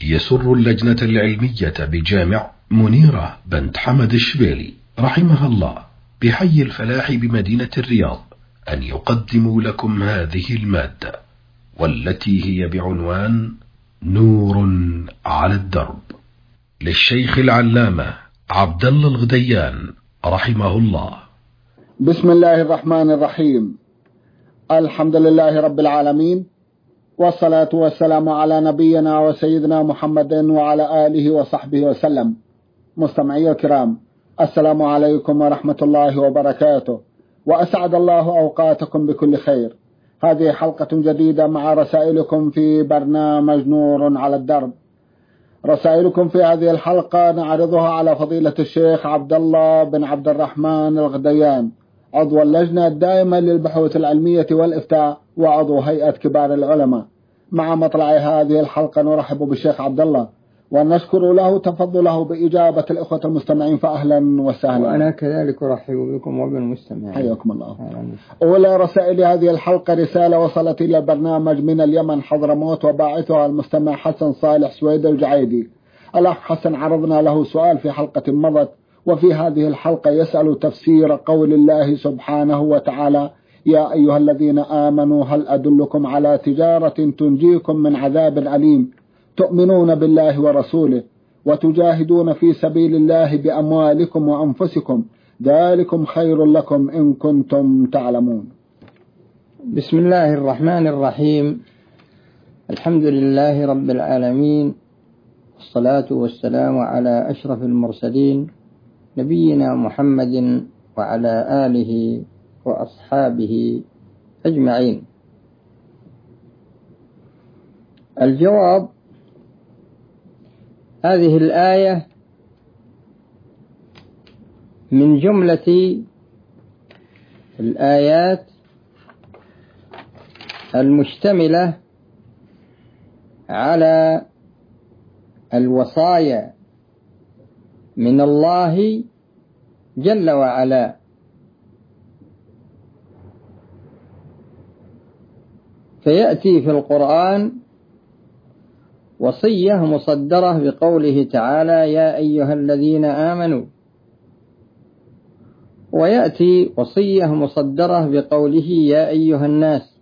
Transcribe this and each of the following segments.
يسر اللجنة العلمية بجامع منيرة بنت حمد الشبيلي رحمها الله بحي الفلاح بمدينة الرياض أن يقدموا لكم هذه المادة، والتي هي بعنوان نور على الدرب، للشيخ العلامة عبد الله الغديان رحمه الله. بسم الله الرحمن الرحيم. الحمد لله رب العالمين، والصلاة والسلام على نبينا وسيدنا محمد وعلى آله وصحبه وسلم. مستمعي الكرام، السلام عليكم ورحمة الله وبركاته، وأسعد الله أوقاتكم بكل خير. هذه حلقة جديدة مع رسائلكم في برنامج نور على الدرب. رسائلكم في هذه الحلقة نعرضها على فضيلة الشيخ عبد الله بن عبد الرحمن الغديان، عضو اللجنة الدائمة للبحوث العلمية والإفتاء وعضو هيئة كبار العلماء. مع مطلع هذه الحلقة نرحب بالشيخ عبد الله ونشكر له تفضله بإجابة الإخوة المستمعين، فأهلا وسهلا. وأنا كذلك أرحب بكم وبالمستمعين، حياكم الله. أولى رسائل هذه الحلقة رسالة وصلت إلى البرنامج من اليمن حضرموت، وباعثها المستمع حسن صالح سويد الجعيدي. الأخ حسن عرضنا له سؤال في حلقة مضت، وفي هذه الحلقة يسأل تفسير قول الله سبحانه وتعالى: يا أيها الذين آمنوا هل أدلكم على تجارة تنجيكم من عذاب أليم تؤمنون بالله ورسوله وتجاهدون في سبيل الله بأموالكم وأنفسكم ذلكم خير لكم إن كنتم تعلمون. بسم الله الرحمن الرحيم. الحمد لله رب العالمين، والصلاة والسلام على أشرف المرسلين نبينا محمد وعلى آله وأصحابه أجمعين. الجواب: هذه الآية من جملة الآيات المشتملة على الوصايا من الله جل وعلا، فيأتي في القرآن وصية مصدرة بقوله تعالى: يا أيها الذين آمنوا، ويأتي وصية مصدرة بقوله: يا أيها الناس.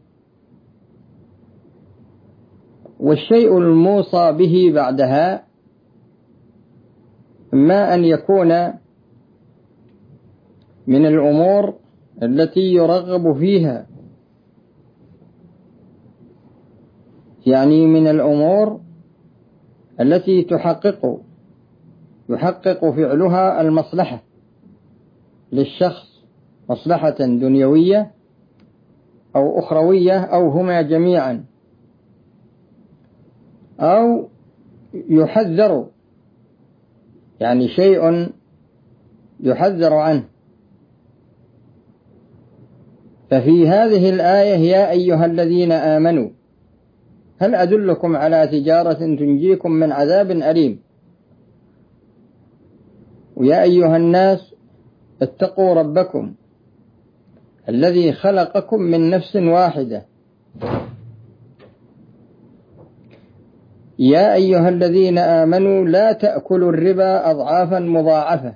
والشيء الموصى به بعدها إما أن يكون من الأمور التي يرغب فيها، يعني من الأمور التي يحقق فعلها المصلحة للشخص، مصلحة دنيوية أو أخروية أو هما جميعا، أو يحذر، يعني شيء يحذر عنه. ففي هذه الآية: يا أيها الذين آمنوا هل أدلكم على تجارة تنجيكم من عذاب أليم، ويا أيها الناس اتقوا ربكم الذي خلقكم من نفس واحدة. يا أيها الذين آمنوا لا تأكلوا الربا أضعافا مضاعفة.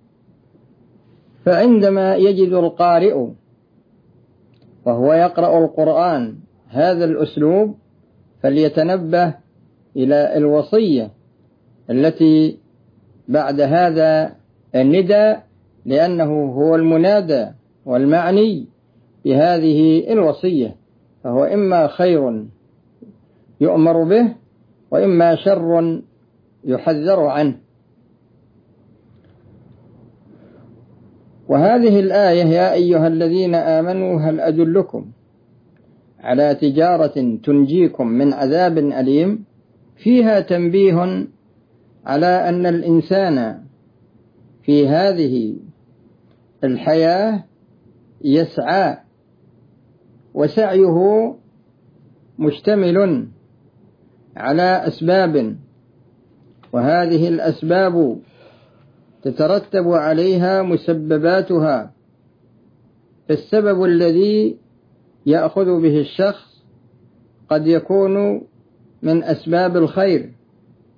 فعندما يجد القارئ وهو يقرأ القرآن هذا الأسلوب فليتنبه إلى الوصية التي بعد هذا النداء، لأنه هو المنادى والمعني بهذه الوصية، فهو إما خير يؤمر به وإما شر يحذر عنه. وهذه الآية: يا أيها الذين آمنوا هل أدلكم على تجارة تنجيكم من عذاب أليم، فيها تنبيه على أن الإنسان في هذه الحياة يسعى، وسعيه مشتمل على أسباب، وهذه الأسباب تترتب عليها مسبباتها. فالسبب الذي يأخذ به الشخص قد يكون من أسباب الخير،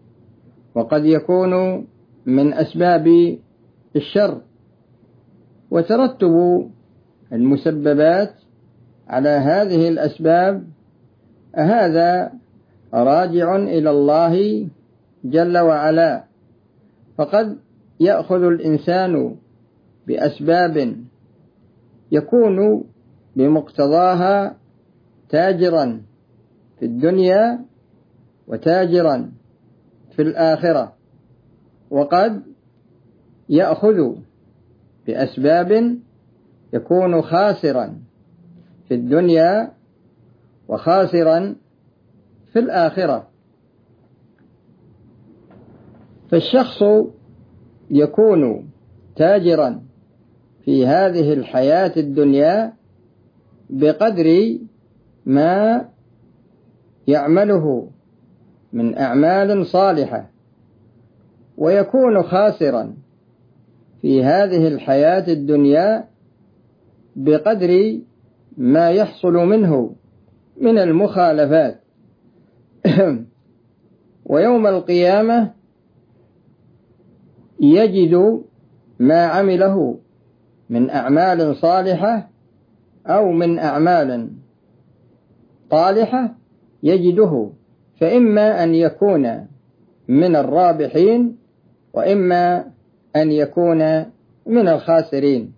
وقد يكون من أسباب الشر. وترتب المسببات على هذه الأسباب هذا راجع إلى الله جل وعلا، فقد يأخذ الإنسان بأسباب يكون بمقتضاها تاجرا في الدنيا وتاجرا في الآخرة، وقد يأخذ بأسباب يكون خاسرا في الدنيا وخاسرا في الآخرة. فالشخص يكون تاجرا في هذه الحياة الدنيا بقدر ما يعمله من أعمال صالحة، ويكون خاسرا في هذه الحياة الدنيا بقدر ما يحصل منه من المخالفات. ويوم القيامة يجد ما عمله من أعمال صالحة أو من أعمال طالحة يجده، فإما أن يكون من الرابحين وإما أن يكون من الخاسرين.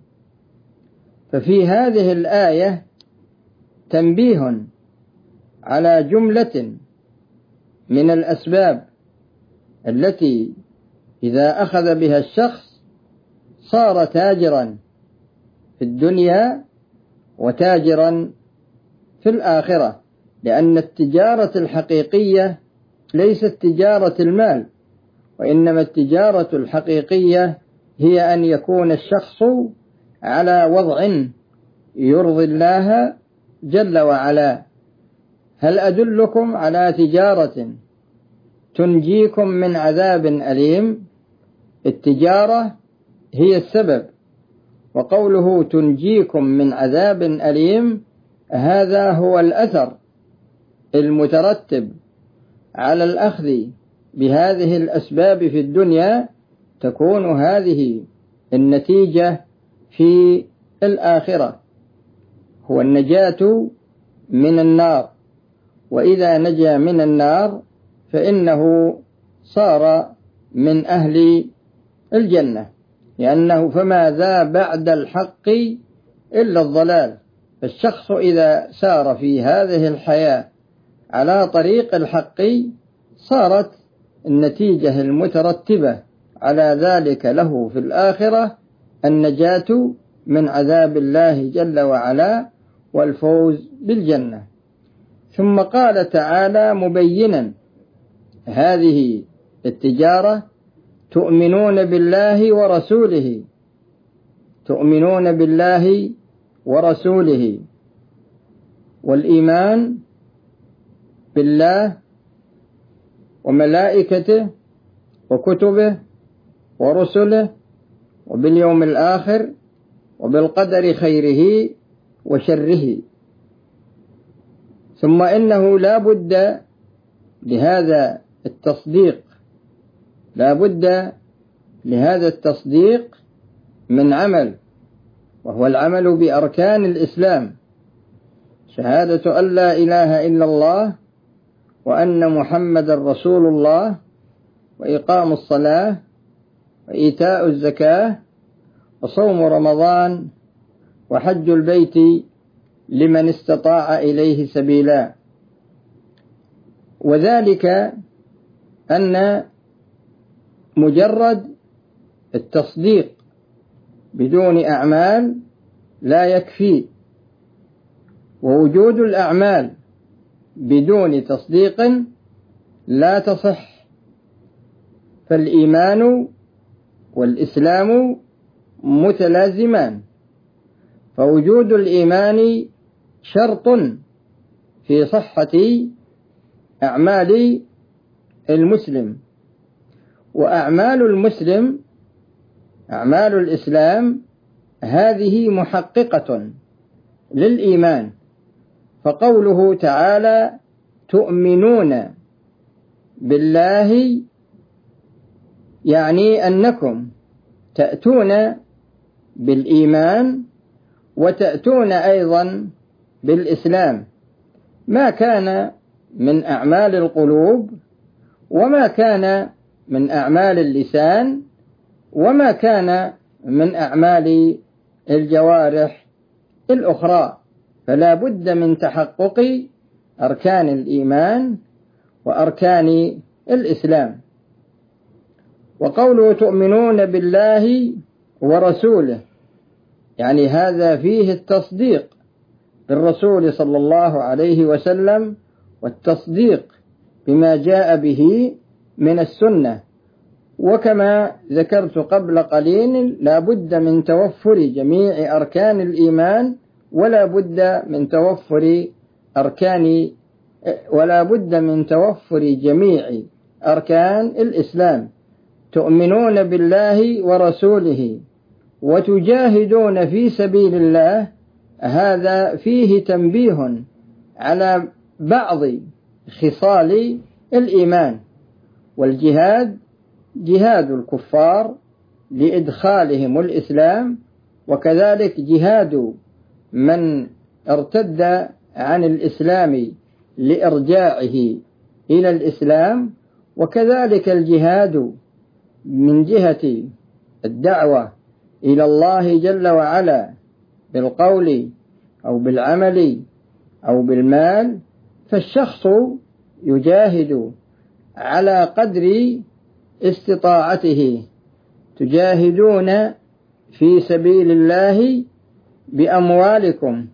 ففي هذه الآية تنبيه على جملة من الأسباب التي إذا أخذ بها الشخص صار تاجرا في الدنيا وتاجرا في الآخرة، لأن التجارة الحقيقية ليست تجارة المال، وإنما التجارة الحقيقية هي أن يكون الشخص على وضع يرضي الله جل وعلا. هل أدلكم على تجارة تنجيكم من عذاب أليم؟ التجارة هي السبب، وقوله تنجيكم من عذاب أليم هذا هو الأثر المترتب على الأخذ بهذه الأسباب في الدنيا، تكون هذه النتيجة في الآخرة، هو النجاة من النار. وإذا نجا من النار فإنه صار من أهل الجنة، لأنه فماذا بعد الحق إلا الضلال. فالشخص إذا سار في هذه الحياة على طريق الحق صارت النتيجة المترتبة على ذلك له في الآخرة النجاة من عذاب الله جل وعلا والفوز بالجنة. ثم قال تعالى مبينا هذه التجارة: تؤمنون بالله ورسوله، تؤمنون بالله ورسوله. والإيمان بالله وملائكته وكتبه ورسله وباليوم الآخر وبالقدر خيره وشره. ثم إنه لا بد لهذا التصديق، لا بد لهذا التصديق من عمل، وهو العمل بأركان الإسلام: شهادة أن لا إله إلا الله وأن محمد رسول الله، وإقام الصلاة، وإيتاء الزكاة، وصوم رمضان، وحج البيت لمن استطاع إليه سبيلا. وذلك أن مجرد التصديق بدون أعمال لا يكفي، ووجود الأعمال بدون تصديق لا تصح. فالإيمان والإسلام متلازمان، فوجود الإيمان شرط في صحة أعمال المسلم، وأعمال المسلم أعمال الإسلام هذه محققة للإيمان. فقوله تعالى تؤمنون بالله يعني أنكم تأتون بالإيمان وتأتون أيضا بالإسلام، ما كان من أعمال القلوب وما كان من أعمال اللسان وما كان من أعمال الجوارح الأخرى، فلا بد من تحقق أركان الإيمان وأركان الإسلام. وقوله تؤمنون بالله ورسوله، يعني هذا فيه التصديق بالرسول صلى الله عليه وسلم والتصديق بما جاء به من السنة. وكما ذكرت قبل قليل لا بد من توفر جميع أركان الإيمان ولا بد من توفر جميع أركان الإسلام. تؤمنون بالله ورسوله وتجاهدون في سبيل الله، هذا فيه تنبيه على بعض خصال الإيمان. والجهاد جهاد الكفار لإدخالهم الإسلام، وكذلك جهاد من ارتد عن الإسلام لإرجاعه إلى الإسلام، وكذلك الجهاد من جهة الدعوة إلى الله جل وعلا بالقول أو بالعمل أو بالمال. فالشخص يجاهد على قدر استطاعته. تجاهدون في سبيل الله بأموالكم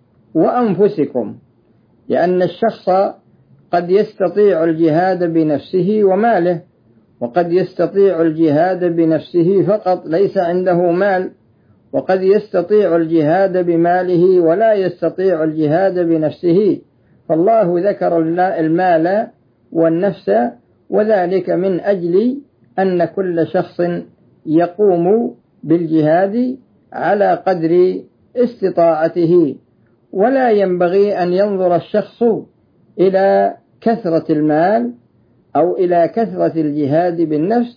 وأنفسكم، لأن الشخص قد يستطيع الجهاد بنفسه وماله، وقد يستطيع الجهاد بنفسه فقط ليس عنده مال، وقد يستطيع الجهاد بماله ولا يستطيع الجهاد بنفسه. فالله ذكر المال والنفس، وذلك من أجل أن كل شخص يقوم بالجهاد على قدر استطاعته. ولا ينبغي أن ينظر الشخص إلى كثرة المال أو إلى كثرة الجهاد بالنفس،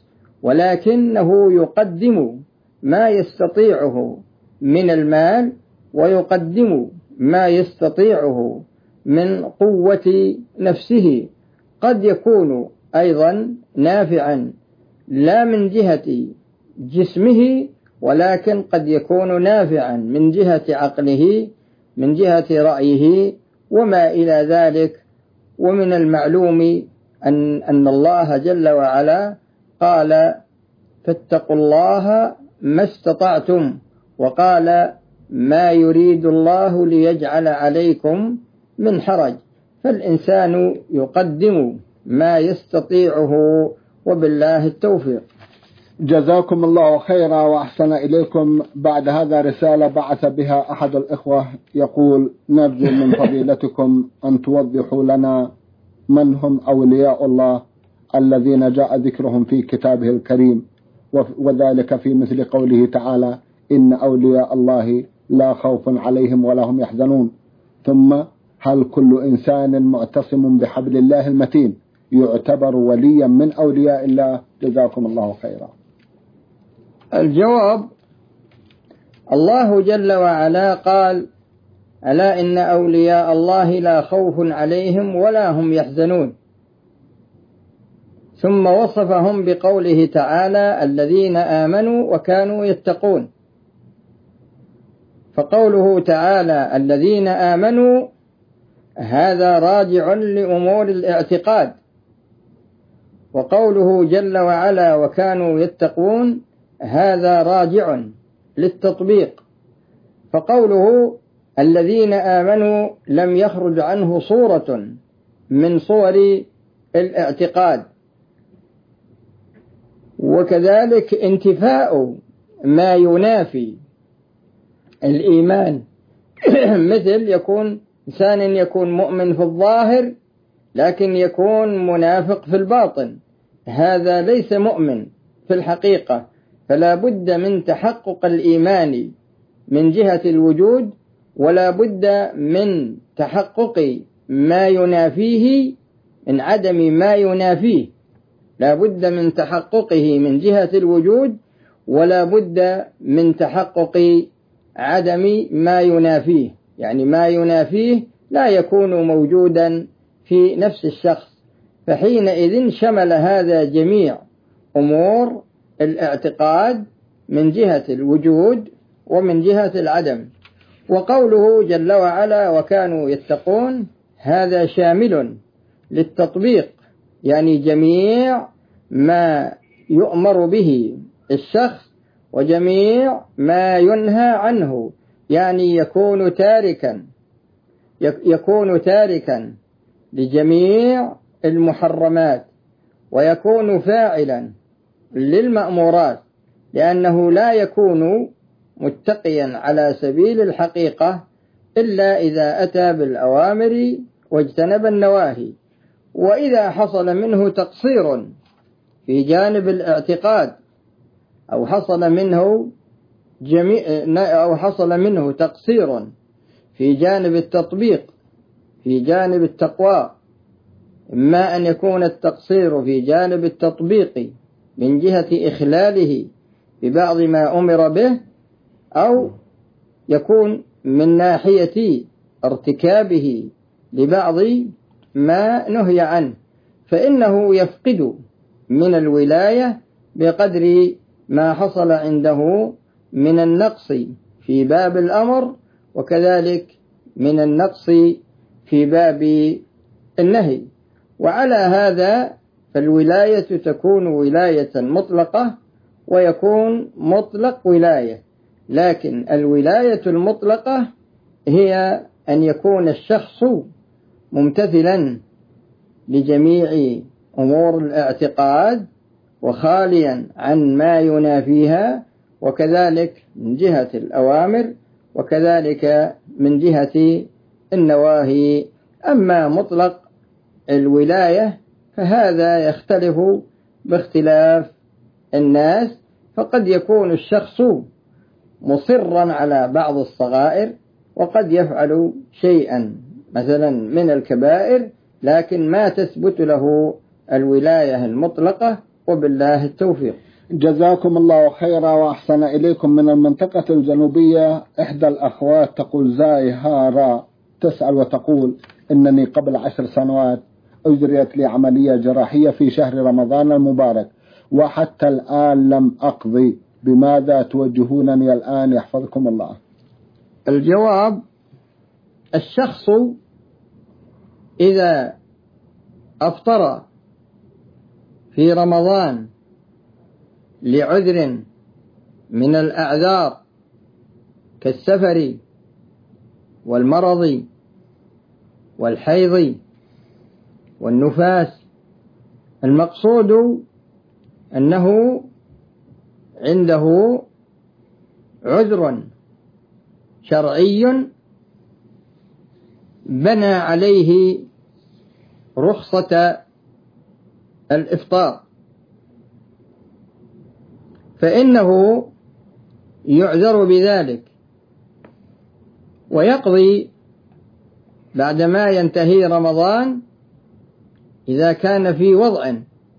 ولكنه يقدم ما يستطيعه من المال ويقدم ما يستطيعه من قوة نفسه. قد يكون أيضا نافعا لا من جهة جسمه، ولكن قد يكون نافعا من جهة عقله، من جهة رأيه وما إلى ذلك. ومن المعلوم أن الله جل وعلا قال فاتقوا الله ما استطعتم، وقال ما يريد الله ليجعل عليكم من حرج. فالإنسان يقدم ما يستطيعه، وبالله التوفيق. جزاكم الله خيرا وأحسن إليكم. بعد هذا رسالة بعث بها أحد الإخوة يقول: نرجو من فضيلتكم أن توضحوا لنا من هم أولياء الله الذين جاء ذكرهم في كتابه الكريم، وذلك في مثل قوله تعالى: إن أولياء الله لا خوف عليهم ولا هم يحزنون. ثم هل كل إنسان معتصم بحبل الله المتين يعتبر وليا من أولياء الله؟ جزاكم الله خيرا. الجواب: الله جل وعلا قال: ألا إن أولياء الله لا خوف عليهم ولا هم يحزنون. ثم وصفهم بقوله تعالى: الذين آمنوا وكانوا يتقون. فقوله تعالى الذين آمنوا هذا راجع لأمور الاعتقاد، وقوله جل وعلا وكانوا يتقون هذا راجع للتطبيق. فقوله الذين آمنوا لم يخرج عنه صورة من صور الاعتقاد، وكذلك انتفاء ما ينافي الإيمان مثل إنسان يكون مؤمن في الظاهر لكن يكون منافق في الباطن، هذا ليس مؤمن في الحقيقة. فلا بد من تحقق الإيمان من جهة الوجود، ولا بد من تحقق ما ينافيه من عدم ما ينافيه. لا بد من تحققه من جهة الوجود، ولا بد من تحقق عدم ما ينافيه، يعني ما ينافيه لا يكون موجودا في نفس الشخص، فحينئذ شمل هذا جميع أمور الاعتقاد من جهة الوجود ومن جهة العدم. وقوله جل وعلا وكانوا يتقون هذا شامل للتطبيق، يعني جميع ما يؤمر به الشخص وجميع ما ينهى عنه، يعني يكون تاركا لجميع المحرمات، ويكون فاعلا للمأمورات، لأنه لا يكون متقيا على سبيل الحقيقة إلا إذا أتى بالأوامر واجتنب النواهي. وإذا حصل منه تقصير في جانب الاعتقاد أو حصل منه تقصير في جانب التطبيق في جانب التقوى، إما أن يكون التقصير في جانب التطبيق من جهة إخلاله ببعض ما أمر به، أو يكون من ناحية ارتكابه لبعض ما نهي عنه، فإنه يفقد من الولاية بقدر ما حصل عنده من النقص في باب الأمر، وكذلك من النقص في باب النهي. وعلى هذا فالولاية تكون ولاية مطلقة ويكون مطلق ولاية، لكن الولاية المطلقة هي أن يكون الشخص ممتثلا لجميع أمور الاعتقاد وخاليا عن ما ينافيها، وكذلك من جهة الأوامر وكذلك من جهة النواهي. أما مطلق الولاية فهذا يختلف باختلاف الناس، فقد يكون الشخص مصرا على بعض الصغائر، وقد يفعل شيئا مثلا من الكبائر لكن ما تثبت له الولاية المطلقة، وبالله التوفيق. جزاكم الله خيرا وأحسن إليكم. من المنطقة الجنوبية إحدى الأخوات تقول زاهرة تسأل وتقول إنني قبل 10 سنوات أجريت لي عملية جراحية في شهر رمضان المبارك وحتى الآن لم أقضي، بماذا توجهونني الآن يحفظكم الله؟ الجواب: الشخص إذا أفطر في رمضان لعذر من الأعذار كالسفر والمرض والحيض والنفاس، المقصود أنه عنده عذر شرعي بنى عليه رخصة الإفطار، فإنه يعذر بذلك ويقضي بعدما ينتهي رمضان إذا كان في وضع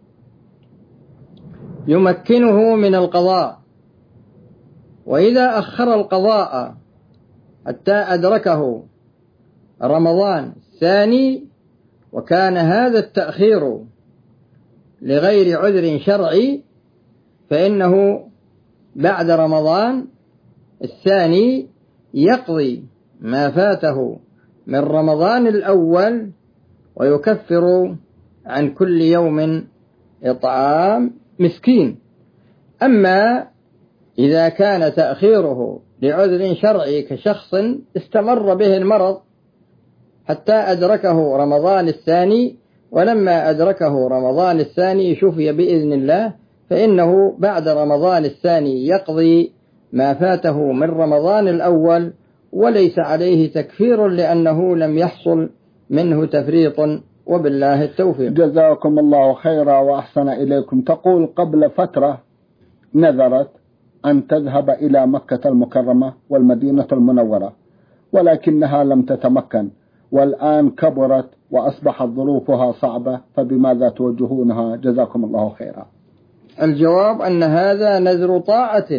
يمكنه من القضاء. وإذا أخر القضاء حتى أدركه رمضان الثاني وكان هذا التأخير لغير عذر شرعي، فإنه بعد رمضان الثاني يقضي ما فاته من رمضان الأول ويكفر عن كل يوم إطعام مسكين. أما إذا كان تأخيره لعذر شرعي كشخص استمر به المرض حتى أدركه رمضان الثاني، ولما أدركه رمضان الثاني شفي بإذن الله، فإنه بعد رمضان الثاني يقضي ما فاته من رمضان الأول وليس عليه تكفير لأنه لم يحصل منه تفريط، وبالله التوفيق. جزاكم الله خيرا وأحسن إليكم. تقول قبل فترة نذرت أن تذهب إلى مكة المكرمة والمدينة المنورة، ولكنها لم تتمكن، والآن كبرت وأصبحت ظروفها صعبة، فبماذا توجهونها؟ جزاكم الله خيرا. الجواب أن هذا نذر طاعة،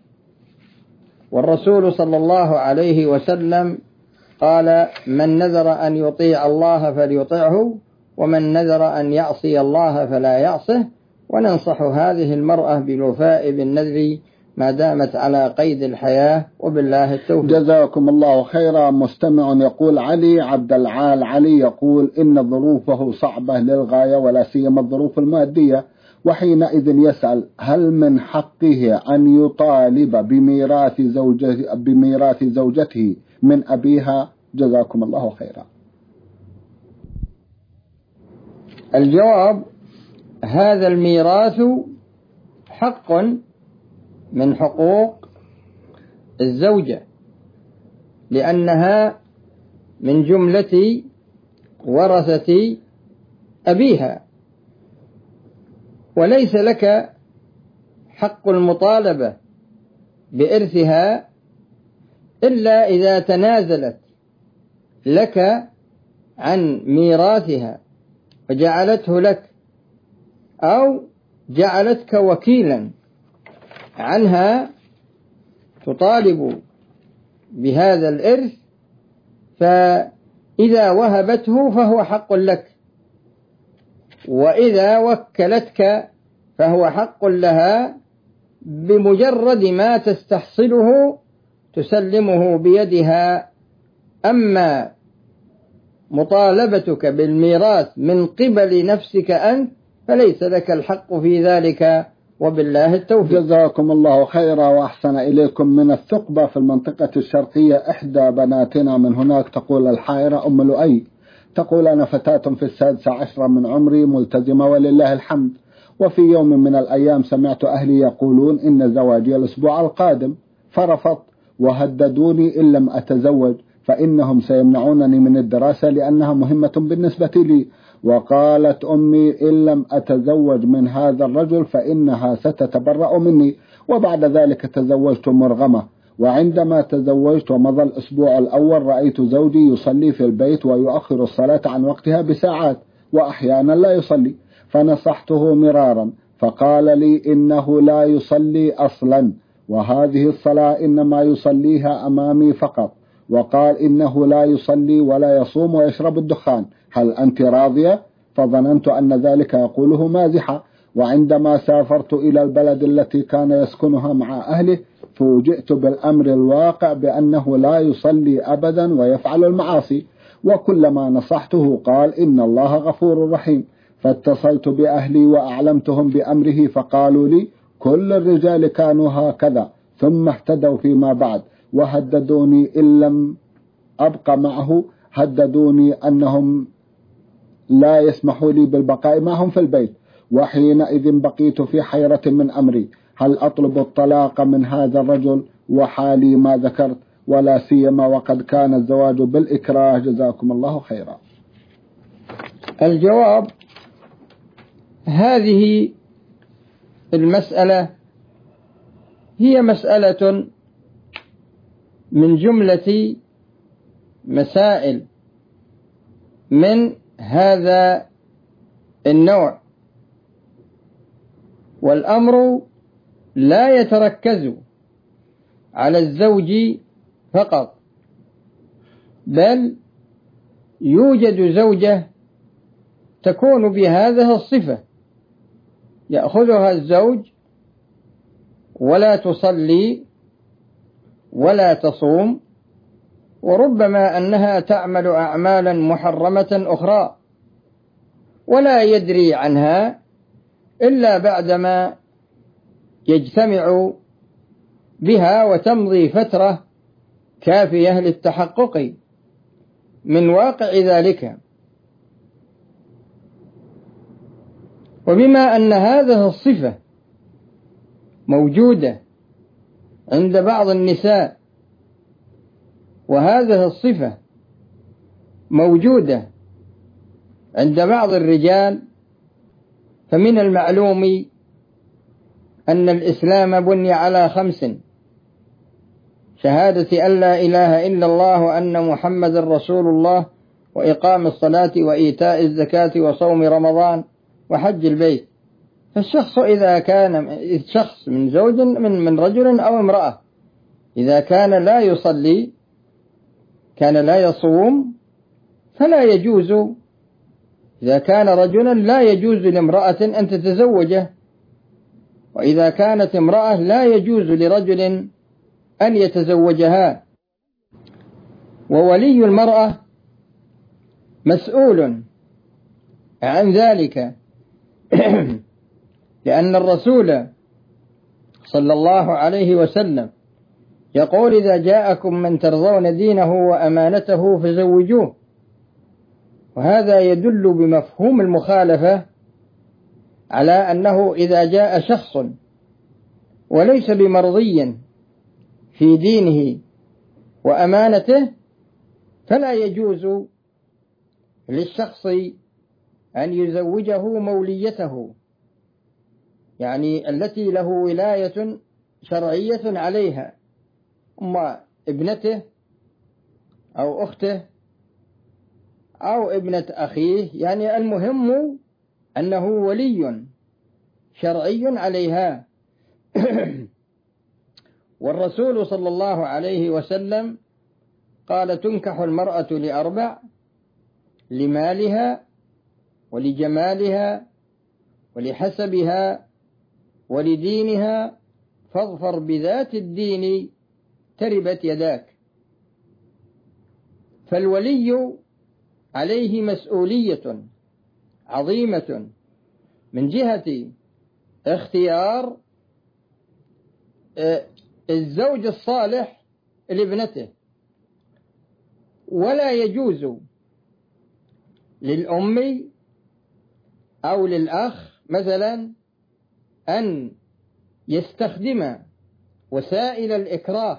والرسول صلى الله عليه وسلم قال: من نذر أن يطيع الله فليطعه، ومن نذر أن يعصي الله فلا يعصه. وننصح هذه المرأة بالوفاء بالنذر ما دامت على قيد الحياة، وبالله التوفيق. جزاكم الله خيرا. مستمع يقول علي عبد العال علي يقول إن ظروفه صعبة للغاية، ولا سيما الظروف المادية، وحينئذ يسأل: هل من حقه أن يطالب بميراث زوجته من أبيها؟ جزاكم الله خيرا. الجواب: هذا الميراث حق من حقوق الزوجة، لأنها من جملة ورثة أبيها، وليس لك حق المطالبة بإرثها إلا إذا تنازلت لك عن ميراثها وجعلته لك، أو جعلتك وكيلا عنها تطالب بهذا الإرث، فإذا وهبته فهو حق لك، وإذا وكلتك فهو حق لها، بمجرد ما تستحصله تسلمه بيدها. أما مطالبتك بالميراث من قبل نفسك أنت فليس لك الحق في ذلك، وبالله التوفيق. جزاكم الله خيرا وأحسن إليكم. من الثقبة في المنطقة الشرقية، إحدى بناتنا من هناك تقول: الحائرة أم لؤي، تقول: أنا فتاة في 16 من عمري، ملتزمة ولله الحمد، وفي يوم من الأيام سمعت أهلي يقولون إن زواجي الأسبوع القادم، فرفضت وهددوني إن لم أتزوج فإنهم سيمنعونني من الدراسة لأنها مهمة بالنسبة لي. وقالت أمي: إن لم أتزوج من هذا الرجل فإنها ستتبرأ مني. وبعد ذلك تزوجت مرغمة، وعندما تزوجت ومضى الأسبوع الأول رأيت زوجي يصلي في البيت ويؤخر الصلاة عن وقتها بساعات، وأحيانا لا يصلي، فنصحته مرارا فقال لي إنه لا يصلي أصلا، وهذه الصلاة إنما يصليها أمامي فقط، وقال إنه لا يصلي ولا يصوم ويشرب الدخان، هل أنت راضية؟ فظننت أن ذلك يقوله مازحة. وعندما سافرت إلى البلد التي كان يسكنها مع أهله فوجئت بالأمر الواقع بأنه لا يصلي أبدا ويفعل المعاصي، وكلما نصحته قال إن الله غفور رحيم. فاتصلت بأهلي وأعلمتهم بأمره فقالوا لي كل الرجال كانوا هكذا، ثم اهتدوا فيما بعد، وهددوني إن لم أبقى معه، هددوني أنهم لا يسمحوا لي بالبقاء معهم في البيت. وحينئذ بقيت في حيرة من أمري، هل أطلب الطلاق من هذا الرجل وحالي ما ذكرت، ولا سيما وقد كان الزواج بالإكراه؟ جزاكم الله خيرا. الجواب: هذه المسألة هي مسألة من جملة مسائل من هذا النوع، والأمر لا يتركز على الزوج فقط، بل يوجد زوجة تكون بهذه الصفة، يأخذها الزوج ولا تصلي ولا تصوم، وربما أنها تعمل أعمالا محرمة أخرى ولا يدري عنها إلا بعدما يجتمع بها وتمضي فترة كافية للتحقق من واقع ذلك. وبما أن هذه الصفة موجودة عند بعض النساء، وهذه الصفة موجودة عند بعض الرجال، فمن المعلوم أن الإسلام بني على 5: شهادة أن لا إله إلا الله وأن محمد رسول الله، وإقام الصلاة وإيتاء الزكاة وصوم رمضان وحج البيت. فالشخص إذا كان شخص من زوج من رجل أو امرأة إذا كان لا يصلي كان لا يصوم فلا يجوز، إذا كان رجلا لا يجوز لامرأة أن تتزوجه، وإذا كانت امرأة لا يجوز لرجل أن يتزوجها. وولي المرأة مسؤول عن ذلك لأن الرسول صلى الله عليه وسلم يقول: إذا جاءكم من ترضون دينه وأمانته فزوجوه. وهذا يدل بمفهوم المخالفة على أنه إذا جاء شخص وليس بمرضي في دينه وأمانته فلا يجوز للشخص أن يزوجه موليته، يعني التي له ولاية شرعية عليها، أما ابنته أو أخته أو ابنة أخيه، يعني المهم أنه ولي شرعي عليها. والرسول صلى الله عليه وسلم قال: تنكح المرأة لأربع: لمالها ولجمالها ولحسبها ولدينها، فاظفر بذات الدين تربت يداك. فالولي عليه مسؤولية عظيمة من جهة اختيار الزوج الصالح لابنته، ولا يجوز للأم أو للأخ مثلا أن يستخدم وسائل الإكراه،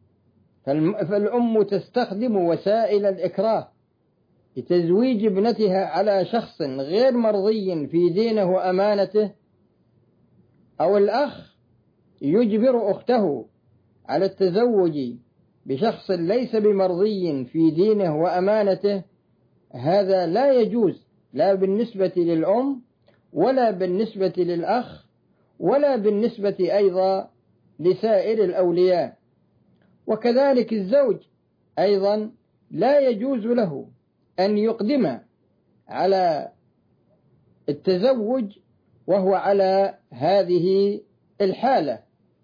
فالأم تستخدم وسائل الإكراه لتزويج ابنتها على شخص غير مرضي في دينه وأمانته، أو الأخ يجبر أخته على التزوج بشخص ليس بمرضي في دينه وأمانته. هذا لا يجوز، لا بالنسبة للأم ولا بالنسبة للأخ ولا بالنسبة أيضا لسائر الأولياء. وكذلك الزوج أيضا لا يجوز له أن يقدم على التزوج وهو على هذه الحالة،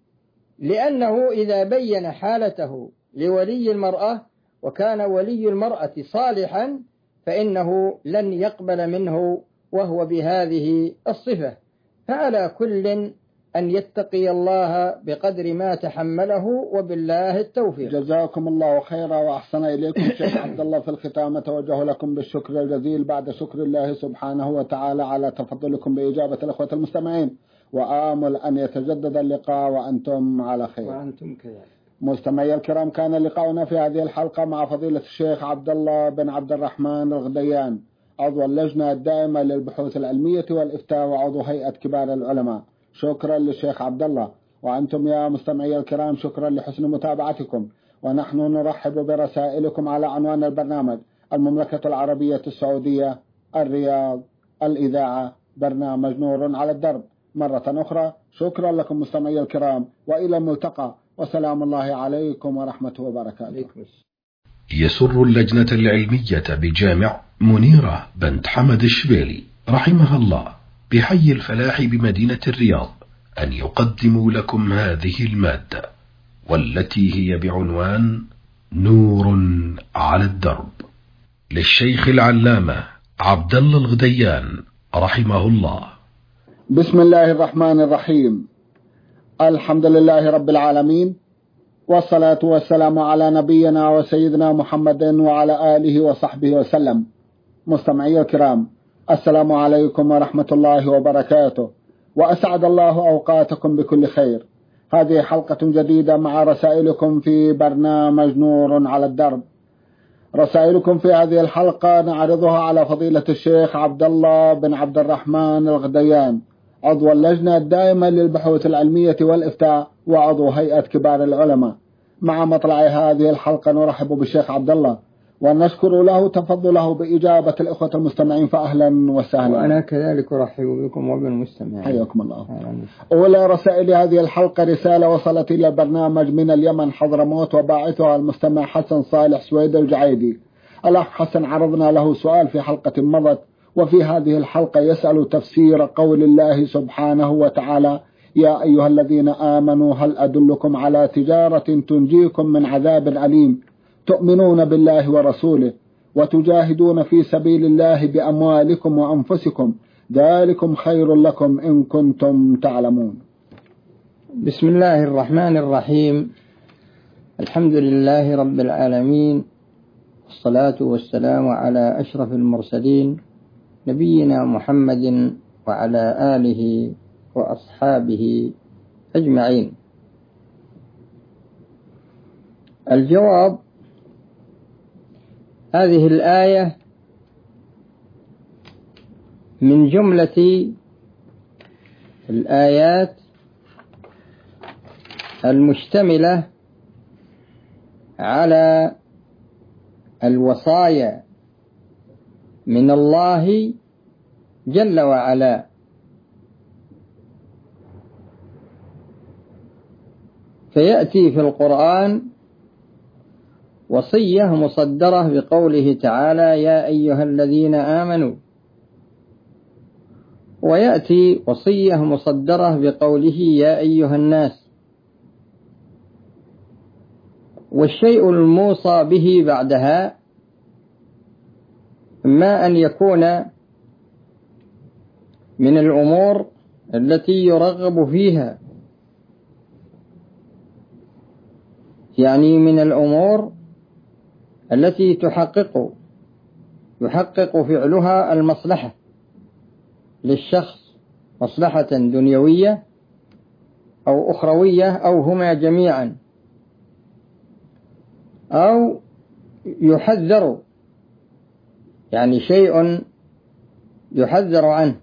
لأنه إذا بين حالته لولي المرأة وكان ولي المرأة صالحا فإنه لن يقبل منه وهو بهذه الصفة. فعلى كل أن يتقي الله بقدر ما تحمله، وبالله التوفيق. جزاكم الله خيرا وأحسن إليكم شيخ عبد الله. في الختام أتوجه لكم بالشكر الجزيل بعد شكر الله سبحانه وتعالى على تفضلكم بإجابة الأخوة المستمعين، وآمل أن يتجدد اللقاء وأنتم على خير. وأنتم كذلك. مستمعي الكرام، كان لقاؤنا في هذه الحلقة مع فضيلة الشيخ عبد الله بن عبد الرحمن الغديان، عضو اللجنة الدائمة للبحوث العلمية والإفتاء وعضو هيئة كبار العلماء. شكرا للشيخ عبد الله. وأنتم يا مستمعي الكرام شكرا لحسن متابعتكم، ونحن نرحب برسائلكم على عنوان البرنامج: المملكة العربية السعودية، الرياض، الإذاعة، برنامج نور على الدرب. مرة أخرى شكرا لكم مستمعي الكرام، وإلى الملتقى، وسلام الله عليكم ورحمته وبركاته. يسر اللجنة العلمية بجامع منيرة بنت حمد الشبيلي رحمها الله بحي الفلاح بمدينة الرياض أن يقدموا لكم هذه المادة، والتي هي بعنوان نور على الدرب، للشيخ العلامة عبد الله الغديان رحمه الله. بسم الله الرحمن الرحيم. الحمد لله رب العالمين، والصلاة والسلام على نبينا وسيدنا محمد وعلى آله وصحبه وسلم. مستمعي الكرام، السلام عليكم ورحمة الله وبركاته، وأسعد الله أوقاتكم بكل خير. هذه حلقة جديدة مع رسائلكم في برنامج نور على الدرب. رسائلكم في هذه الحلقة نعرضها على فضيلة الشيخ عبد الله بن عبد الرحمن الغديان، عضو اللجنة الدائمة للبحوث العلمية والإفتاء وعضو هيئة كبار العلماء. مع مطلع هذه الحلقة نرحب بالشيخ عبد الله ونشكر له تفضله بإجابة الإخوة المستمعين، فأهلا وسهلا. وأنا كذلك أرحب بكم وبالمستمعين. حياكم الله. أولى رسائل هذه الحلقة رسالة وصلت إلى البرنامج من اليمن حضرموت، وباعثها المستمع حسن صالح سويد الجعيدي. الأخ حسن عرضنا له سؤال في حلقة مضت، وفي هذه الحلقة يسأل تفسير قول الله سبحانه وتعالى: يا أيها الذين آمنوا هل أدلكم على تجارة تنجيكم من عذاب أليم تؤمنون بالله ورسوله وتجاهدون في سبيل الله بأموالكم وأنفسكم ذلكم خير لكم إن كنتم تعلمون. بسم الله الرحمن الرحيم. الحمد لله رب العالمين، والصلاة والسلام على أشرف المرسلين نبينا محمد وعلى آله وأصحابه أجمعين. الجواب: هذه الآية من جملة الآيات المشتملة على الوصايا من الله جل وعلا، فيأتي في القرآن وصية مصدرة بقوله تعالى: يا أيها الذين آمنوا، ويأتي وصية مصدرة بقوله: يا أيها الناس. والشيء الموصى به بعدها إما أن يكون من الأمور التي يرغب فيها، يعني من الأمور التي يحقق فعلها المصلحة للشخص، مصلحة دنيوية أو أخروية أو هما جميعا، أو يحذر، يعني شيء يحذر عنه.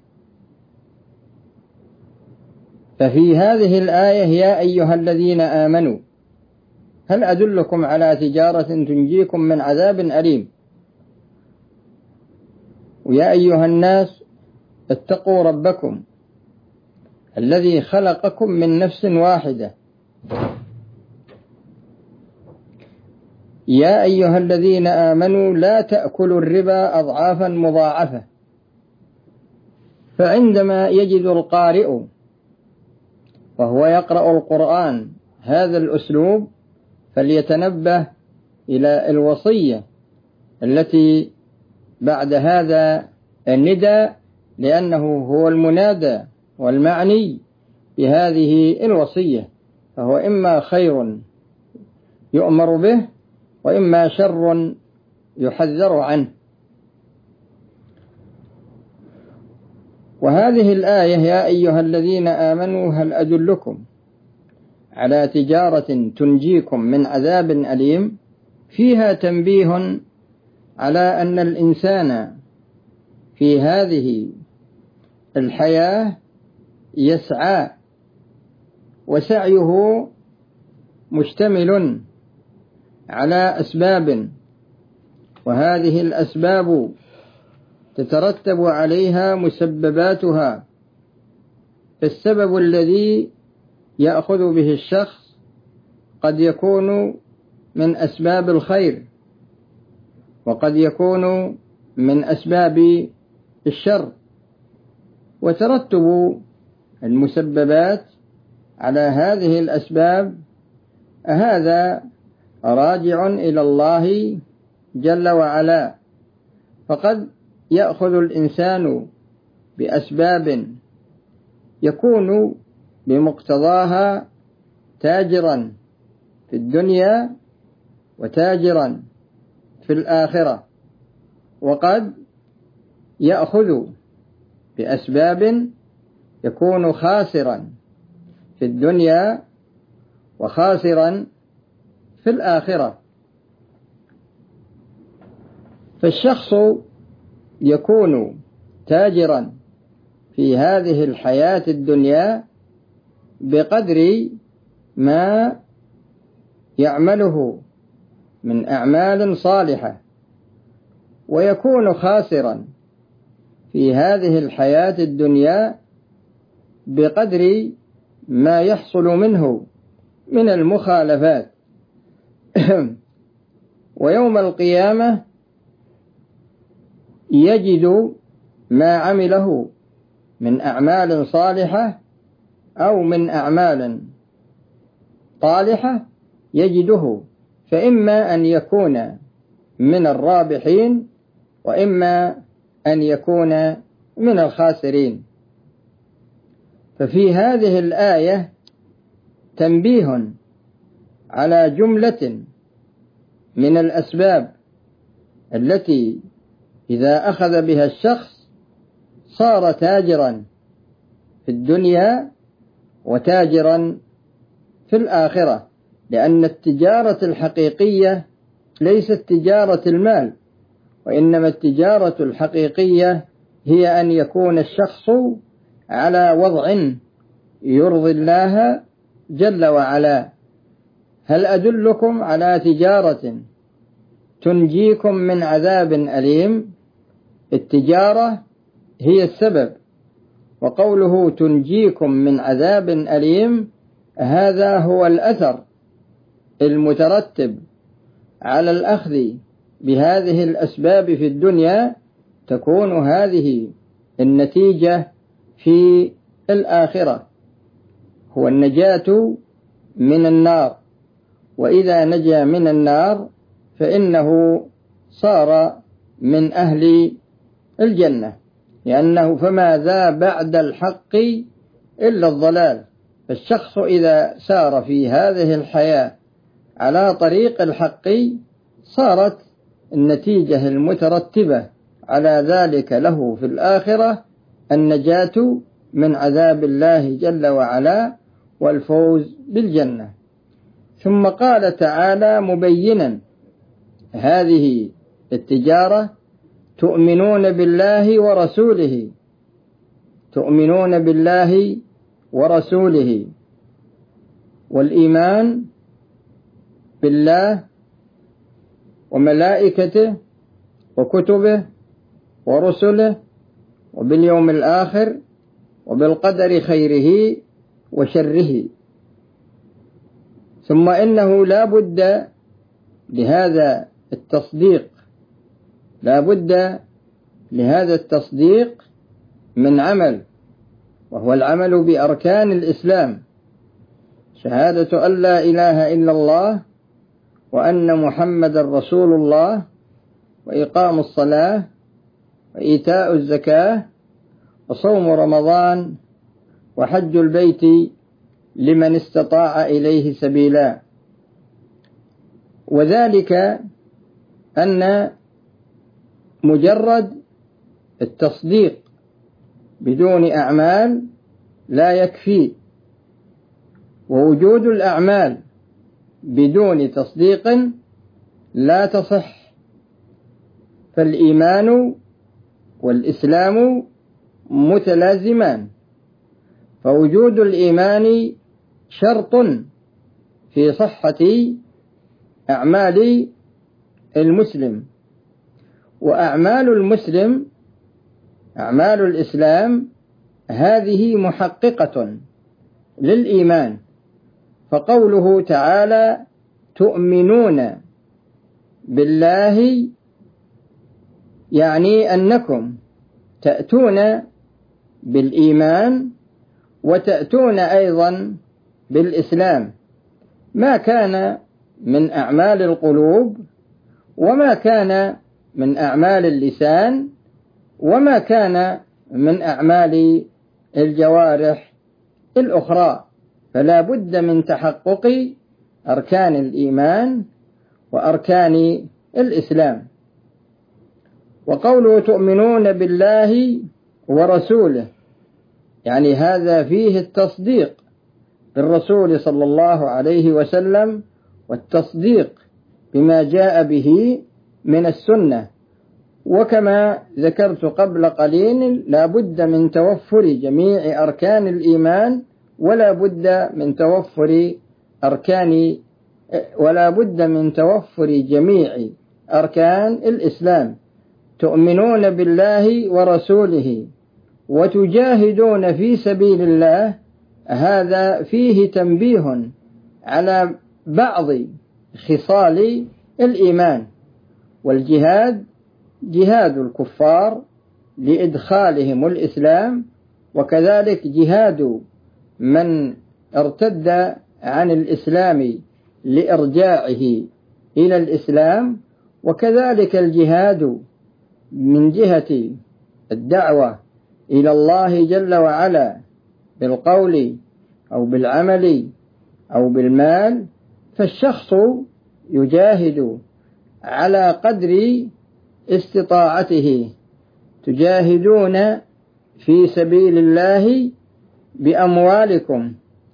ففي هذه الآية: يا أيها الذين آمنوا هل أدلكم على تجارة تنجيكم من عذاب أليم، ويا أيها الناس اتقوا ربكم الذي خلقكم من نفس واحدة. يا أيها الذين آمنوا لا تأكلوا الربا أضعافا مضاعفة. فعندما يجد القارئ وهو يقرأ القرآن هذا الأسلوب فليتنبه إلى الوصية التي بعد هذا الندى، لأنه هو المنادى والمعني بهذه الوصية، فهو إما خير يؤمر به وإما شر يحذر عنه. وهذه الآية: يا أيها الذين آمنوا هل أدلكم على تجارة تنجيكم من عذاب أليم، فيها تنبيه على أن الإنسان في هذه الحياة يسعى، وسعيه مشتمل على أسباب، وهذه الأسباب تترتب عليها مسبباتها. فالسبب الذي يأخذ به الشخص قد يكون من أسباب الخير، وقد يكون من أسباب الشر، وترتب المسببات على هذه الأسباب هذا راجع إلى الله جل وعلا. فقد يأخذ الإنسان بأسباب يكون بمقتضاها تاجرا في الدنيا وتاجرا في الآخرة، وقد يأخذ بأسباب يكون خاسرا في الدنيا وخاسرا في الآخرة. فالشخص يكون تاجرا في هذه الحياة الدنيا بقدر ما يعمله من أعمال صالحة ويكون خاسرا في هذه الحياة الدنيا بقدر ما يحصل منه من المخالفات. ويوم القيامة يجد ما عمله من أعمال صالحة أو من أعمال طالحة يجده، فإما أن يكون من الرابحين وإما أن يكون من الخاسرين. ففي هذه الآية تنبيه على جملة من الأسباب التي إذا أخذ بها الشخص صار تاجرا في الدنيا وتاجرا في الآخرة، لأن التجارة الحقيقية ليست تجارة المال، وإنما التجارة الحقيقية هي أن يكون الشخص على وضع يرضي الله جل وعلا. هل أدلكم على تجارة تنجيكم من عذاب أليم؟ التجارة هي السبب، وقوله تنجيكم من عذاب أليم هذا هو الأثر المترتب على الأخذ بهذه الأسباب في الدنيا. تكون هذه النتيجة في الآخرة، هو النجاة من النار، وإذا نجا من النار فإنه صار من أهل الجنة، لأنه فماذا بعد الحق إلا الضلال. فالشخص إذا سار في هذه الحياة على طريق الحق صارت النتيجة المترتبة على ذلك له في الآخرة النجاة من عذاب الله جل وعلا والفوز بالجنة. ثم قال تعالى مبينا هذه التجارة: تؤمنون بالله ورسوله، تؤمنون بالله ورسوله. والإيمان بالله وملائكته وكتبه ورسله وباليوم الآخر وبالقدر خيره وشره. ثم إنه لا بد لهذا التصديق، لا بد لهذا التصديق من عمل، وهو العمل بأركان الإسلام: شهادة أن لا إله إلا الله وأن محمد رسول الله، وإقام الصلاة، وإيتاء الزكاة، وصوم رمضان، وحج البيت لمن استطاع إليه سبيلا. وذلك أن مجرد التصديق بدون أعمال لا يكفي، ووجود الأعمال بدون تصديق لا تصح. فالإيمان والإسلام متلازمان، فوجود الإيمان شرط في صحة أعمال المسلم، وأعمال المسلم أعمال الإسلام هذه محققة للإيمان. فقوله تعالى تؤمنون بالله يعني أنكم تأتون بالإيمان وتأتون أيضا بالإسلام، ما كان من أعمال القلوب وما كان من أعمال اللسان وما كان من أعمال الجوارح الأخرى. فلا بد من تحقق أركان الإيمان وأركان الإسلام. وقوله تؤمنون بالله ورسوله يعني هذا فيه التصديق بالرسول صلى الله عليه وسلم والتصديق بما جاء به من السنة. وكما ذكرت قبل قليل لا بد من توفر جميع أركان الإيمان ولا بد من توفر جميع أركان الإسلام. تؤمنون بالله ورسوله وتجاهدون في سبيل الله، هذا فيه تنبيه على بعض خصال الإيمان. والجهاد جهاد الكفار لإدخالهم الإسلام، وكذلك جهاد من ارتد عن الإسلام لإرجاعه إلى الإسلام، وكذلك الجهاد من جهة الدعوة إلى الله جل وعلا بالقول أو بالعمل أو بالمال. فالشخص يجاهد على قدر استطاعته. تجاهدون في سبيل الله بأموالكم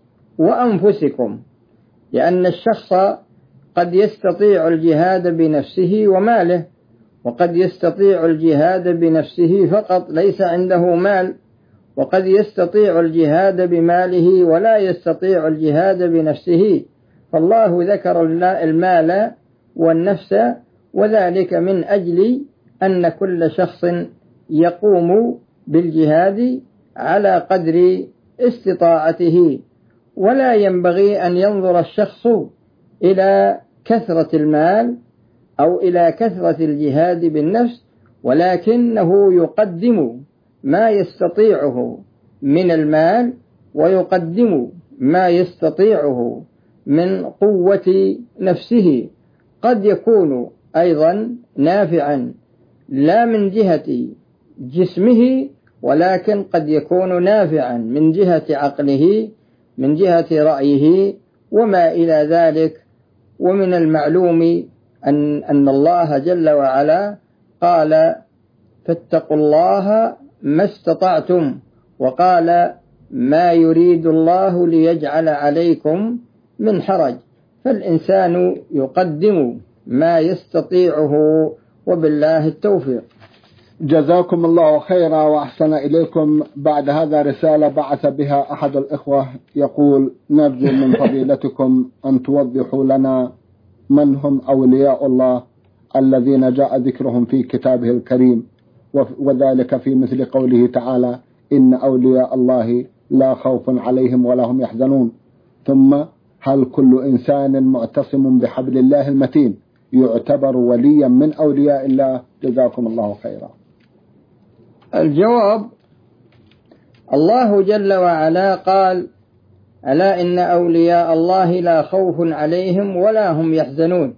وأنفسكم، لأن الشخص قد يستطيع الجهاد بنفسه وماله، وقد يستطيع الجهاد بنفسه فقط ليس عنده مال، وقد يستطيع الجهاد بماله ولا يستطيع الجهاد بنفسه. فالله ذكر المال والنفس، وذلك من أجل أن كل شخص يقوم بالجهاد على قدر استطاعته. ولا ينبغي أن ينظر الشخص إلى كثرة المال أو إلى كثرة الجهاد بالنفس، ولكنه يقدم ما يستطيعه من المال ويقدم ما يستطيعه من قوة نفسه. قد يكون أيضا نافعا لا من جهة جسمه، ولكن قد يكون نافعا من جهة عقله، من جهة رأيه وما إلى ذلك. ومن المعلوم أن الله جل وعلا قال: فاتقوا الله ما استطعتم، وقال: ما يريد الله ليجعل عليكم من حرج. فالإنسان يقدم ما يستطيعه، وبالله التوفيق. جزاكم الله خيرا وأحسن إليكم. بعد هذا رسالة بعث بها أحد الإخوة يقول: نرجو من فضيلتكم أن توضحوا لنا من هم أولياء الله الذين جاء ذكرهم في كتابه الكريم، وذلك في مثل قوله تعالى: إن أولياء الله لا خوف عليهم ولا هم يحزنون. ثم هل كل إنسان معتصم بحبل الله المتين يعتبر وليا من أولياء الله؟ جزاكم الله خيرا. الجواب: الله جل وعلا قال: ألا إن أولياء الله لا خوف عليهم ولا هم يحزنون.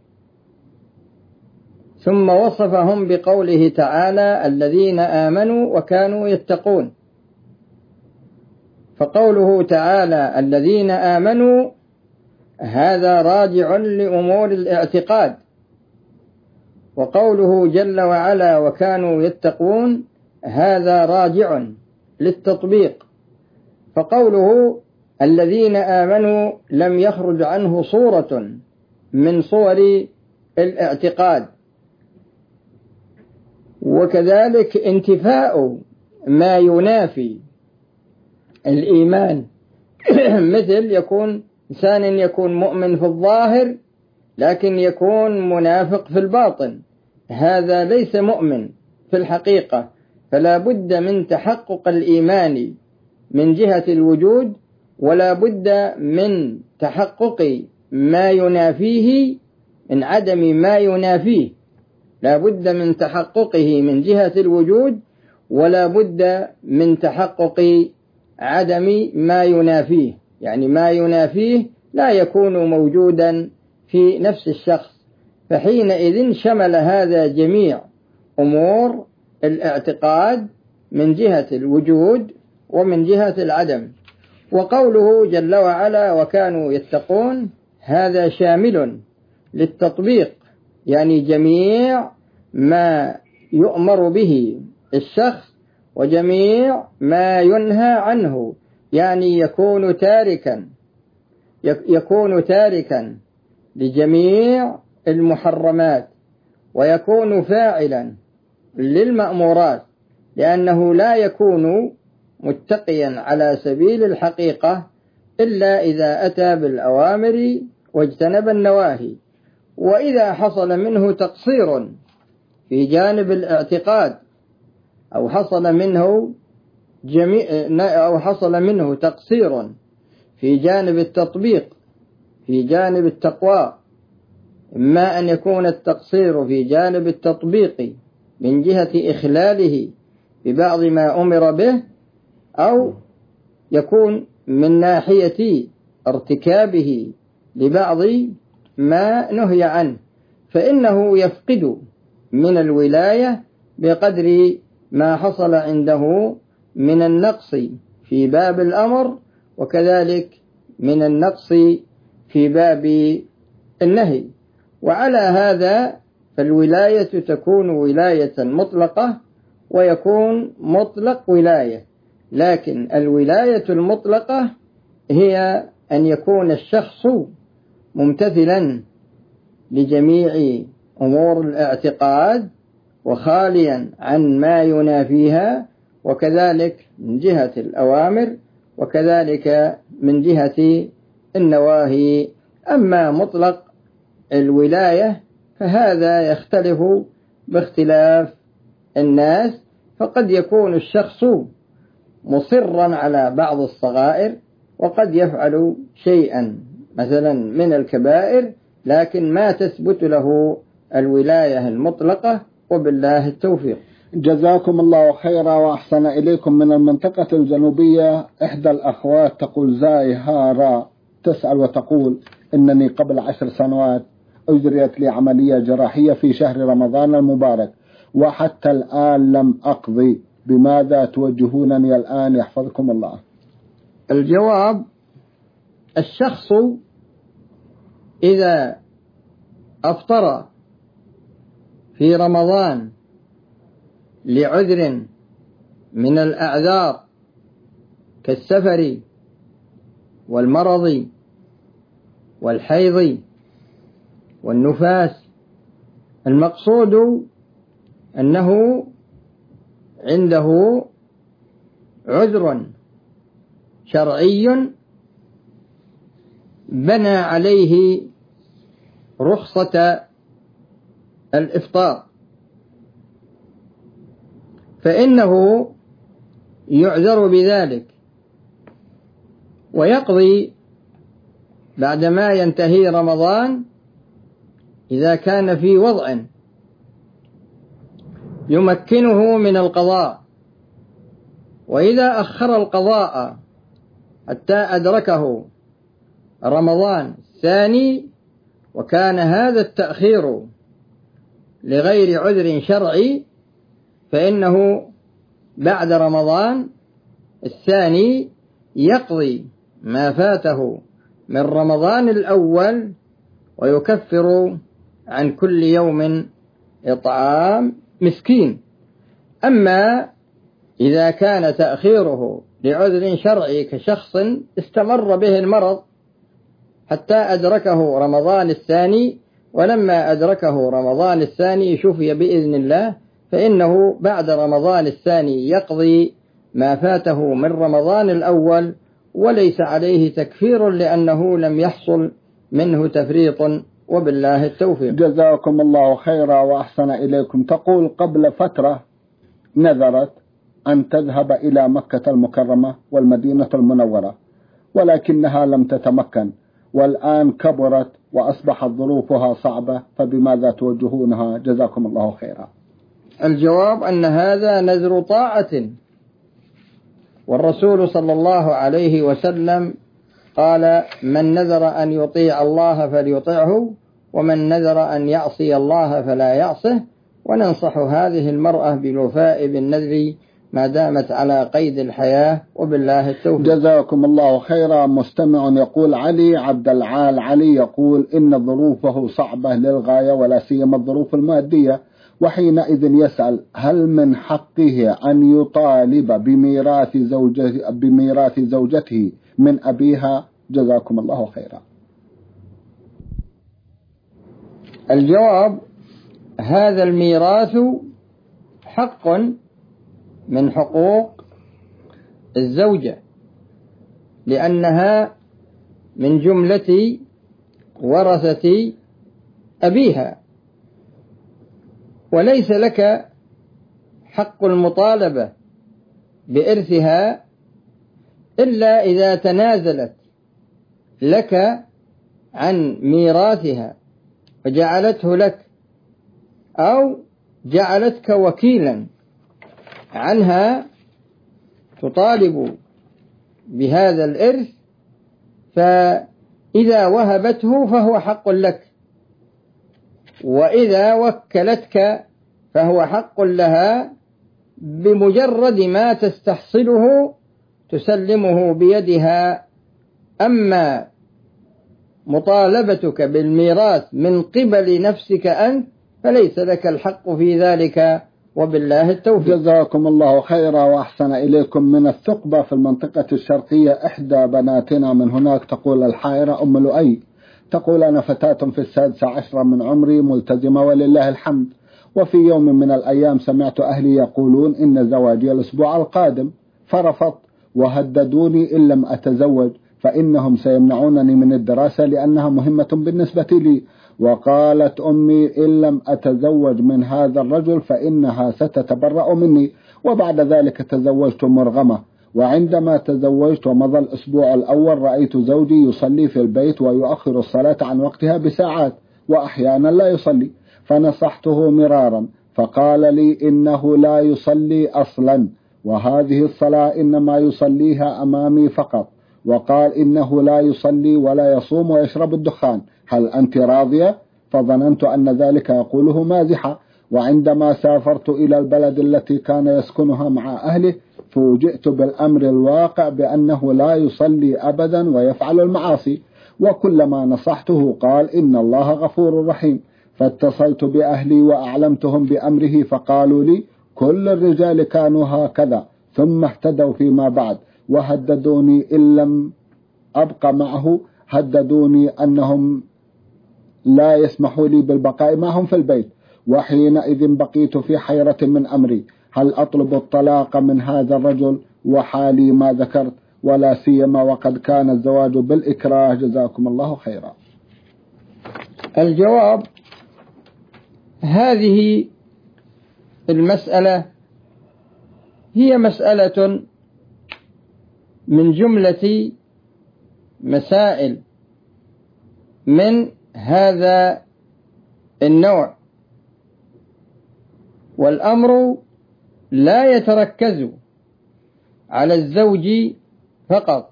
ثم وصفهم بقوله تعالى: الذين آمنوا وكانوا يتقون. فقوله تعالى الذين آمنوا هذا راجع لأمور الاعتقاد، وقوله جل وعلا وكانوا يتقون هذا راجع للتطبيق. فقوله الذين آمنوا لم يخرج عنه صورة من صور الاعتقاد، وكذلك انتفاء ما ينافي الإيمان مثل يكون إنسان يكون مؤمن في الظاهر لكن يكون منافق في الباطن، هذا ليس مؤمن في الحقيقة. فلا بد من تحقق الإيمان من جهة الوجود، ولا بد من تحقق ما ينافيه من عدم ما ينافيه. لا بد من تحققه من جهة الوجود، ولا بد من تحقق عدم ما ينافيه، يعني ما ينافيه لا يكون موجودا في نفس الشخص. فحينئذ شمل هذا جميع أمور الاعتقاد من جهة الوجود ومن جهة العدم. وقوله جل وعلا وكانوا يتقون هذا شامل للتطبيق، يعني جميع ما يؤمر به الشخص وجميع ما ينهى عنه، يعني يكون تاركا لجميع المحرمات، ويكون فاعلا للمأمورات، لأنه لا يكون متقيا على سبيل الحقيقة إلا إذا أتى بالأوامر واجتنب النواهي. وإذا حصل منه تقصير في جانب الاعتقاد أو حصل منه تقصير في جانب التطبيق في جانب التقوى، إما أن يكون التقصير في جانب التطبيق من جهة إخلاله ببعض ما أمر به، أو يكون من ناحية ارتكابه لبعض ما نهي عنه، فإنه يفقد من الولاية بقدر ما حصل عنده من النقص في باب الأمر، وكذلك من النقص في باب النهي. وعلى هذا فالولاية تكون ولاية مطلقة ويكون مطلق ولاية، لكن الولاية المطلقة هي أن يكون الشخص ممتثلا لجميع أمور الاعتقاد وخاليا عن ما ينافيها، وكذلك من جهة الأوامر وكذلك من جهة النواهي. أما مطلق الولاية فهذا يختلف باختلاف الناس، فقد يكون الشخص مصرا على بعض الصغائر وقد يفعل شيئا مثلا من الكبائر، لكن ما تثبت له الولاية المطلقة، وبالله التوفيق. جزاكم الله خيرا وأحسن إليكم. من المنطقة الجنوبية إحدى الأخوات تقول زاهرة تسأل وتقول: إنني قبل 10 سنوات أجريت لي عملية جراحية في شهر رمضان المبارك وحتى الآن لم أقضي، بماذا توجهونني الآن يحفظكم الله؟ الجواب: الشخص إذا أفطر في رمضان لعذر من الأعذار كالسفر والمرض والحيض والنفاس، المقصود أنه عنده عذر شرعي بنى عليه رخصة الإفطار، فإنه يعذر بذلك ويقضي بعدما ينتهي رمضان إذا كان في وضع يمكنه من القضاء. وإذا أخر القضاء حتى أدركه رمضان الثاني وكان هذا التأخير لغير عذر شرعي، فإنه بعد رمضان الثاني يقضي ما فاته من رمضان الأول ويكفر عن كل يوم إطعام مسكين. أما إذا كان تأخيره لعذر شرعي كشخص استمر به المرض حتى أدركه رمضان الثاني، ولما أدركه رمضان الثاني شفي بإذن الله، فإنه بعد رمضان الثاني يقضي ما فاته من رمضان الأول وليس عليه تكفير لأنه لم يحصل منه تفريط، وبالله التوفيق. جزاكم الله خيرا وأحسن إليكم. تقول: قبل فترة نذرت أن تذهب إلى مكة المكرمة والمدينة المنورة، ولكنها لم تتمكن، والآن كبرت وأصبحت ظروفها صعبة، فبماذا توجهونها؟ جزاكم الله خيرا. الجواب أن هذا نذر طاعة، والرسول صلى الله عليه وسلم قال: من نذر أن يطيع الله فليطيعه، ومن نذر أن يعصي الله فلا يعصه. وننصح هذه المرأة بالوفاء بالنذر ما دامت على قيد الحياة، وبالله التوفيق. جزاكم الله خيرا. مستمع يقول: علي عبد العال علي يقول إن ظروفه صعبة للغاية ولا سيما الظروف المادية، وحينئذ يسأل: هل من حقه أن يطالب بميراث زوجته من أبيها؟ جزاكم الله خيرا. الجواب: هذا الميراث حق من حقوق الزوجة، لأنها من جملة ورثة أبيها، وليس لك حق المطالبة بإرثها إلا إذا تنازلت لك عن ميراثها فجعلته لك، أو جعلتك وكيلا عنها تطالب بهذا الإرث، فإذا وهبته فهو حق لك، وإذا وكلتك فهو حق لها، بمجرد ما تستحصله تسلمه بيدها. أما مطالبتك بالميراث من قبل نفسك أنت فليس لك الحق في ذلك، وبالله التوفيق. جزاكم الله خيرا وأحسن إليكم. من الثقبة في المنطقة الشرقية إحدى بناتنا من هناك تقول الحائرة أم لؤي، تقول: أنا فتاة في 16 من عمري ملتزمة ولله الحمد، وفي يوم من الأيام سمعت أهلي يقولون إن زواجي الأسبوع القادم، فرفضت وهددوني إن لم أتزوج فإنهم سيمنعونني من الدراسة لأنها مهمة بالنسبة لي، وقالت أمي إن لم أتزوج من هذا الرجل فإنها ستتبرأ مني. وبعد ذلك تزوجت مرغمة، وعندما تزوجت ومضى الأسبوع الأول رأيت زوجي يصلي في البيت ويؤخر الصلاة عن وقتها بساعات وأحيانا لا يصلي، فنصحته مرارا فقال لي إنه لا يصلي أصلا، وهذه الصلاة إنما يصليها أمامي فقط، وقال إنه لا يصلي ولا يصوم ويشرب الدخان، هل أنت راضية؟ فظننت أن ذلك يقوله مازحة. وعندما سافرت إلى البلد التي كان يسكنها مع أهله فوجئت بالأمر الواقع بأنه لا يصلي أبدا ويفعل المعاصي، وكلما نصحته قال إن الله غفور رحيم. فاتصلت بأهلي وأعلمتهم بأمره فقالوا لي كل الرجال كانوا هكذا، ثم اهتدوا فيما بعد، وهددوني إن لم أبقى معه، هددوني أنهم لا يسمحوا لي بالبقاء معهم في البيت، وحينئذ بقيت في حيرة من أمري، هل أطلب الطلاق من هذا الرجل وحالي ما ذكرت، ولا سيما وقد كان الزواج بالإكراه؟ جزاكم الله خيرا. الجواب: هذه المسألة هي مسألة من جملة مسائل من هذا النوع، والأمر لا يتركز على الزوج فقط،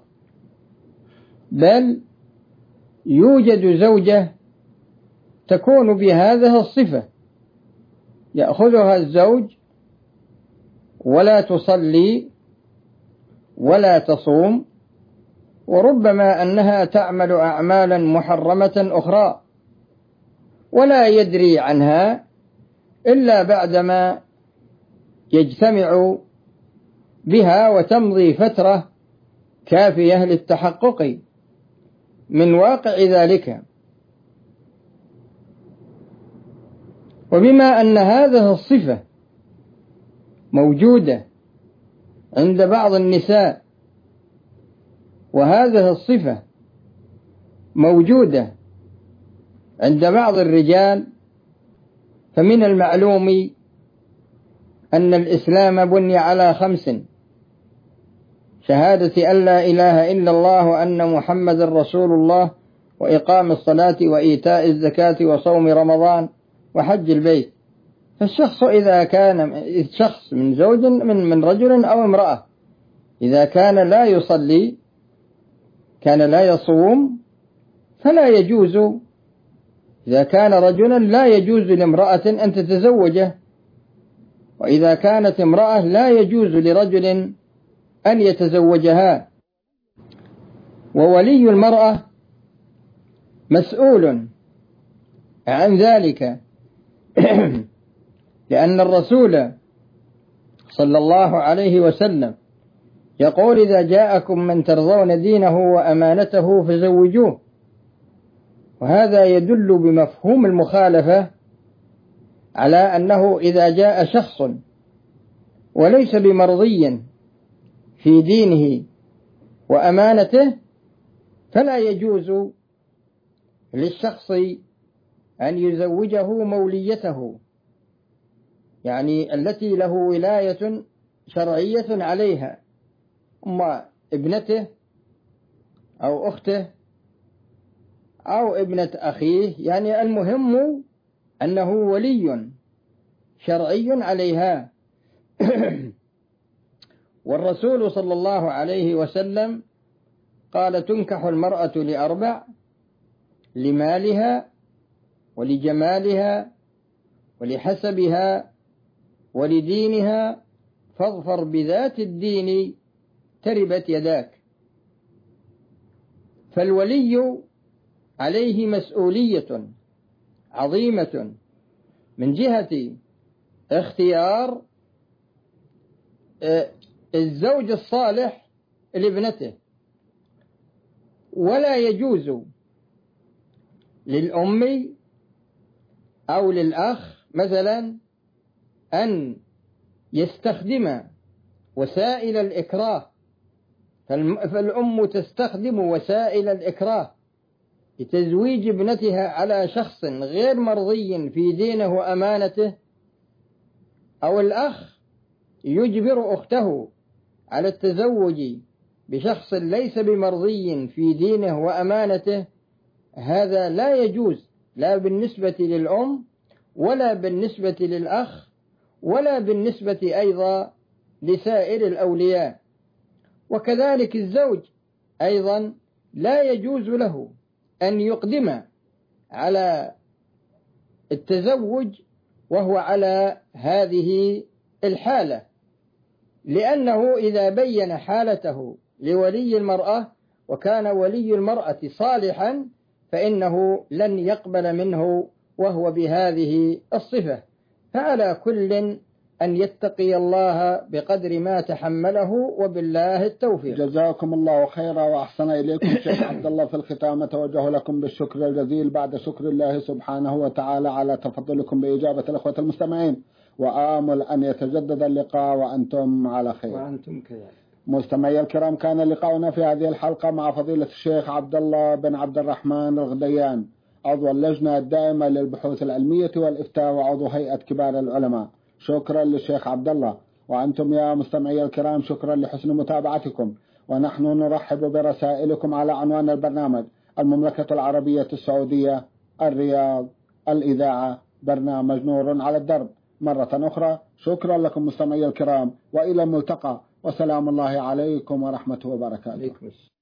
بل يوجد زوجة تكون بهذه الصفة، يأخذها الزوج ولا تصلي ولا تصوم، وربما أنها تعمل أعمالا محرمة أخرى ولا يدري عنها إلا بعدما يجتمع بها وتمضي فترة كافية للتحقق من واقع ذلك. وبما أن هذه الصفة موجودة عند بعض النساء وهذه الصفة موجودة عند بعض الرجال، فمن المعلوم أن الإسلام بني على 5: شهادة أن لا إله إلا الله وأن محمد رسول الله، وإقام الصلاة وإيتاء الزكاة وصوم رمضان وحج البيت. فالشخص إذا كان شخص من زوج من رجل أو امرأة إذا كان لا يصلي، كان لا يصوم، فلا يجوز، إذا كان رجلا لا يجوز لامرأة أن تتزوجه، وإذا كانت امرأة لا يجوز لرجل أن يتزوجها. وولي المرأة مسؤول عن ذلك لأن الرسول صلى الله عليه وسلم يقول: إذا جاءكم من ترضون دينه وأمانته فزوجوه. وهذا يدل بمفهوم المخالفة على أنه إذا جاء شخص وليس بمرضي في دينه وأمانته فلا يجوز للشخص أن يزوجه موليته، يعني التي له ولاية شرعية عليها، أما ابنته أو أخته أو ابنة أخيه، يعني المهم أنه ولي شرعي عليها. والرسول صلى الله عليه وسلم قال: تنكح المرأة ل4: لمالها ولجمالها ولحسبها ولدينها، فاظفر بذات الدين تربت يداك. فالولي عليه مسؤولية عظيمة من جهة اختيار الزوج الصالح لابنته، ولا يجوز للأم أو للأخ مثلا أن يستخدم وسائل الإكراه، فالأم تستخدم وسائل الإكراه لتزويج ابنتها على شخص غير مرضي في دينه وأمانته، أو الأخ يجبر أخته على التزوج بشخص ليس بمرضي في دينه وأمانته. هذا لا يجوز، لا بالنسبة للأم ولا بالنسبة للأخ ولا بالنسبة أيضا لسائر الأولياء. وكذلك الزوج أيضا لا يجوز له أن يقدم على التزوج وهو على هذه الحالة، لأنه إذا بين حالته لولي المرأة وكان ولي المرأة صالحا فإنه لن يقبل منه وهو بهذه الصفة. فعلى كل أن يتقي الله بقدر ما تحمله، وبالله التوفيق. جزاكم الله خيرا وأحسن إليكم شيخ عبد الله. في الختام أتوجه لكم بالشكر الجزيل بعد شكر الله سبحانه وتعالى على تفضلكم بإجابة الأخوة المستمعين، وآمل أن يتجدد اللقاء وأنتم على خير. وأنتم كذلك. مستمعي الكرام، كان لقاؤنا في هذه الحلقة مع فضيلة الشيخ عبد الله بن عبد الرحمن الغديان، عضو اللجنة الدائمة للبحوث العلمية والإفتاء وعضو هيئة كبار العلماء. شكرا للشيخ عبد الله. وأنتم يا مستمعي الكرام شكرا لحسن متابعتكم، ونحن نرحب برسائلكم على عنوان البرنامج: المملكة العربية السعودية، الرياض، الإذاعة، برنامج نور على الدرب. مرة أخرى شكرا لكم مستمعي الكرام، وإلى الملتقى، وسلام الله عليكم ورحمة وبركاته.